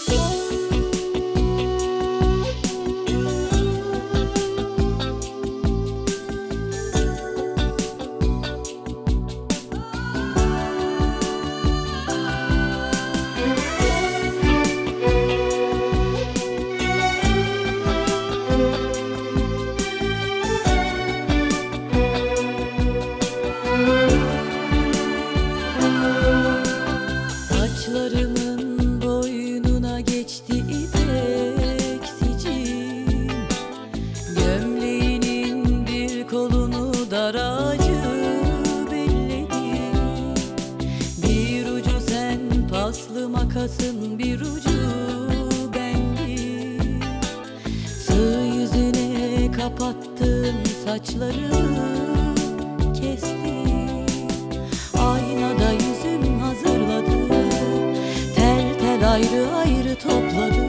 Saçlarımın boynuna geçti ipek sicim, gömleğinin bir kolunu daracı belledi. Bir ucu sen paslı makasın, bir ucu bendim. Sığ yüzüne kapattın saçlarımı, kestin. Aynada yüzüm hazırladı, tel tel ayrı ayrı topladı.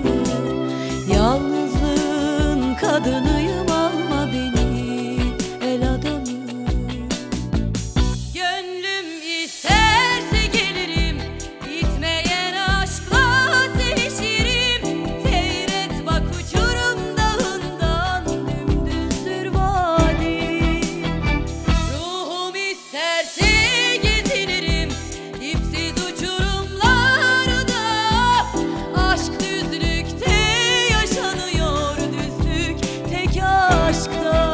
Yalnızlığın kadınıyım, alma beni el adamı. Gönlüm isterse gelirim, bitmeyen aşkla sevişirim. Seyret bak uçurum dağından, dümdüzdür vadi. Ruhum isterse gezinirim, dipsiz uçurumlarda. Aşk düzlükte yaşanıyor, düzlük tek aşkta.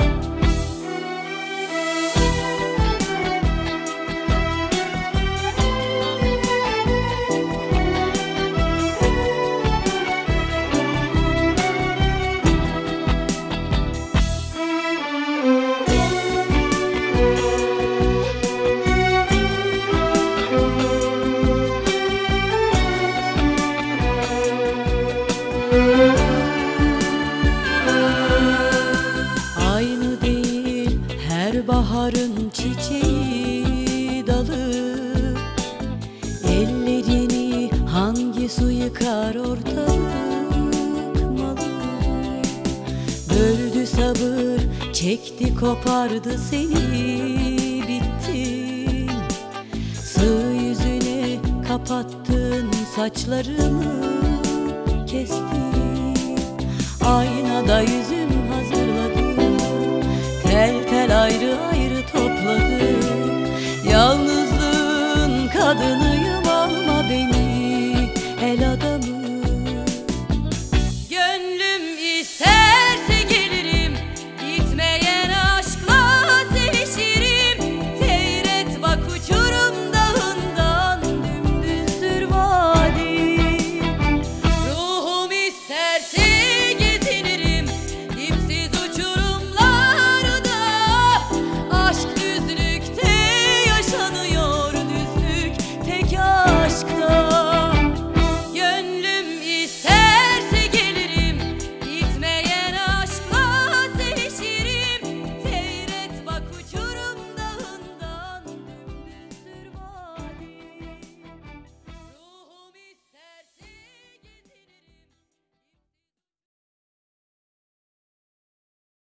Aynı değil her baharın çiçeği dalı. Ellerini hangi su yıkar ortalık malı. Böldü sabır, çekti kopardı seni, bittin. Sığ yüzüne kapattın saçlarımı, kestin. Aynada yüzüm hazırladı, tel tel ayrı ayrı topladı. Yalnızlığın kadınıyım,